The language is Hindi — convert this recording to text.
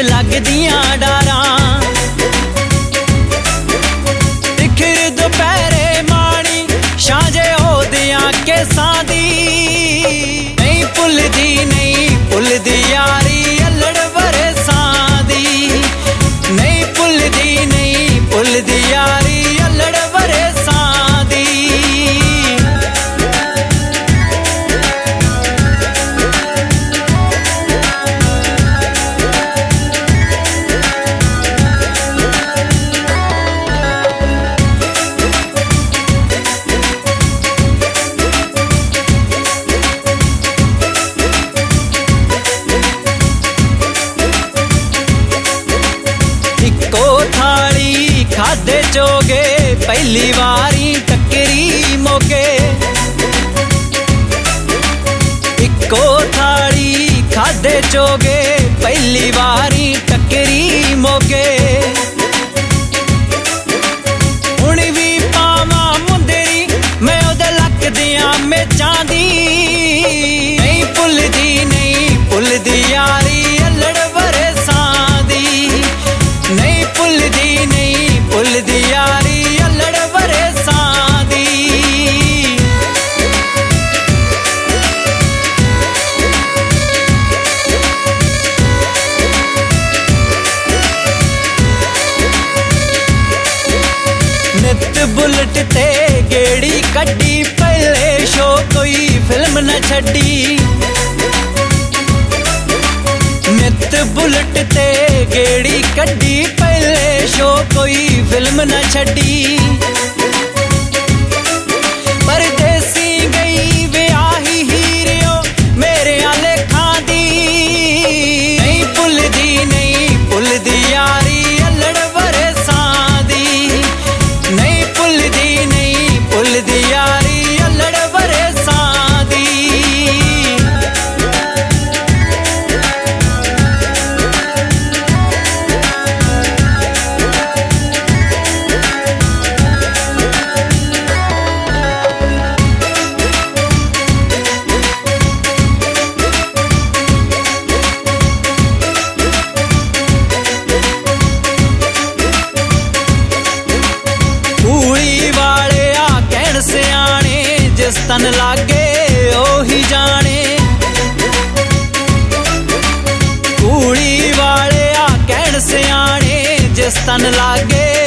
लगदियां डारां। तिखर दोपहरे माणी छांजे ओदियां केसां दी। नहीं भुलदी यारी अल्लड़ बरसां दी। नहीं भुलदी यारी अल्लड़ बरसां दी। इक्को थाली खादे चोगे पहली वारी टक्करी मोगे। इक्को थाली खादे चोगे पहली वारी टक्करी मोगे। हुण भी पावां मुंदरी मैं ओदे लक दियां मेचां दी। नहीं भुलदी यारी अल्लड़ बरसां दी। नहीं भुलदी यारी अल्लड़ बरसां दी। नित बुलेट ते गेड़ी कड्डी पहले शो कोई फिल्म न छड्डी। नित बुलेट ते गेड़ी कड्डी पहले शो कोई फिल्म न छड्डी। परदेसी गई ब्याही हीरियो मेरे आले खां दी। नहीं भुलदी यारी अल्लड़ बरसां दी। नहीं भुलदी यारी अल्लड़ बरसां दी। जिस तन लागे ओही जाने। कूड़ी वाले आ कहण सियाणे जिस तन लागे